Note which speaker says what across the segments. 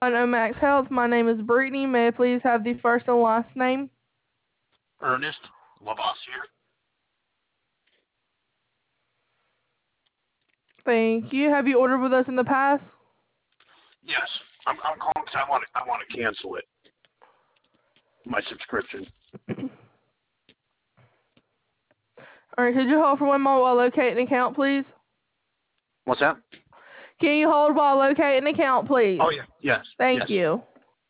Speaker 1: On Omax Health, my name is Brittany. May I please have the first and last name?
Speaker 2: Ernest Lavoisier.
Speaker 1: Thank you. Have you ordered with us in the past?
Speaker 2: Yes, I'm calling because I want to cancel it. My subscription.
Speaker 1: All right, could you hold for 1 moment while I locate an account, please?
Speaker 2: What's that?
Speaker 1: Can you hold while I locate an account, please?
Speaker 2: Oh, yeah. Yes.
Speaker 1: Thank you.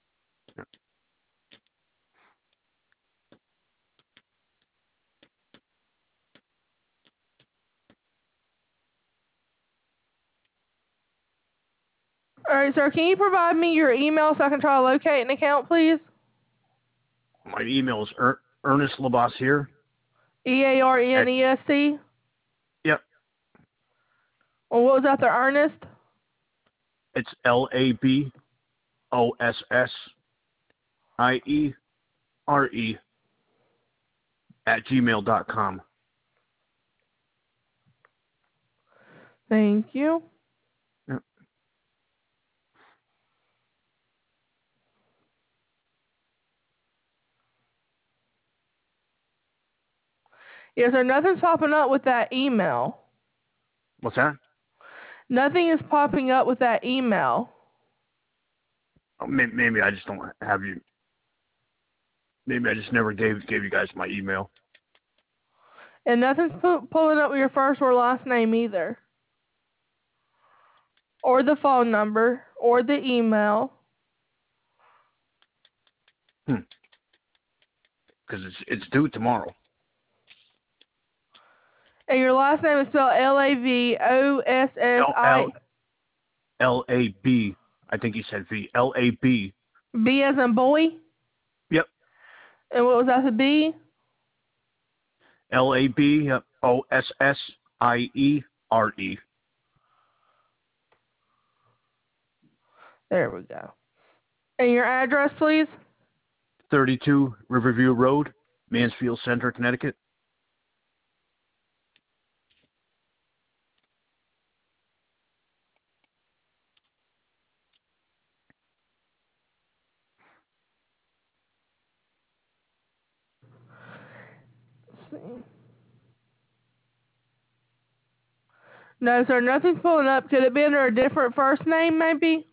Speaker 1: All right, sir, can you provide me your email so I can try to locate an account, please?
Speaker 2: My email is Ernest Lavoisier.
Speaker 1: EARNEST?
Speaker 2: Yep.
Speaker 1: Well, what was after Ernest?
Speaker 2: It's LABOSSIERE @gmail.com.
Speaker 1: Thank you.
Speaker 2: Yep.
Speaker 1: Yes, sir, nothing's popping up with that email.
Speaker 2: What's that?
Speaker 1: Nothing is popping up with that email.
Speaker 2: Oh, maybe I just don't have you. Maybe I just never gave you guys my email.
Speaker 1: And nothing's pulling up with your first or last name either. Or the phone number, or the email.
Speaker 2: Because it's due tomorrow.
Speaker 1: And your last name is spelled LAVOSSI.
Speaker 2: LAB. I think he said V. LAB.
Speaker 1: B as in boy?
Speaker 2: Yep.
Speaker 1: And what was after B?
Speaker 2: LAB. OSSIERE.
Speaker 1: There we go. And your address, please?
Speaker 2: 32 Riverview Road, Mansfield Center, Connecticut.
Speaker 1: Let's see. No, sir, nothing's pulling up. Could it be under a different first name, maybe?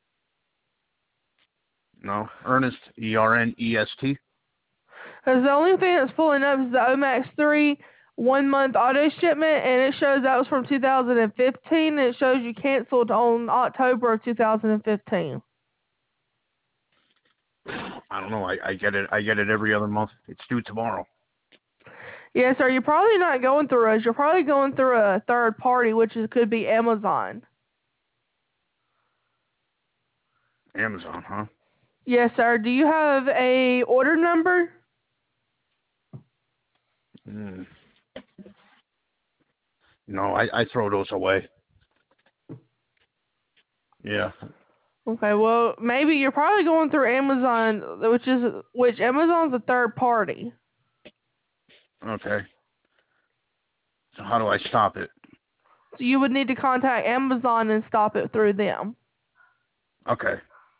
Speaker 2: No, Ernest, ERNEST.
Speaker 1: Because the only thing that's pulling up is the Omax 3 1-month auto shipment, and it shows that was from 2015, and it shows you canceled on October of 2015.
Speaker 2: I don't know. I get it. I get it every other month. It's due tomorrow.
Speaker 1: Yes, sir. You're probably not going through us. You're probably going through a third party, which could be Amazon.
Speaker 2: Amazon, huh?
Speaker 1: Yes, sir. Do you have a order number?
Speaker 2: No, I throw those away. Yeah.
Speaker 1: Okay, well, maybe you're probably going through Amazon, which Amazon's a third party.
Speaker 2: Okay. So how do I stop it?
Speaker 1: So you would need to contact Amazon and stop it through them.
Speaker 2: Okay.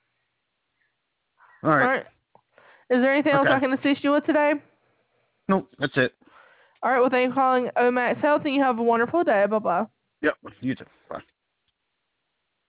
Speaker 2: All right.
Speaker 1: Is there anything else I can assist you with today?
Speaker 2: Nope, that's it.
Speaker 1: All right, well, thank you for calling Omax Health, and you have a wonderful day. Bye-bye.
Speaker 2: Yep, you too. Bye.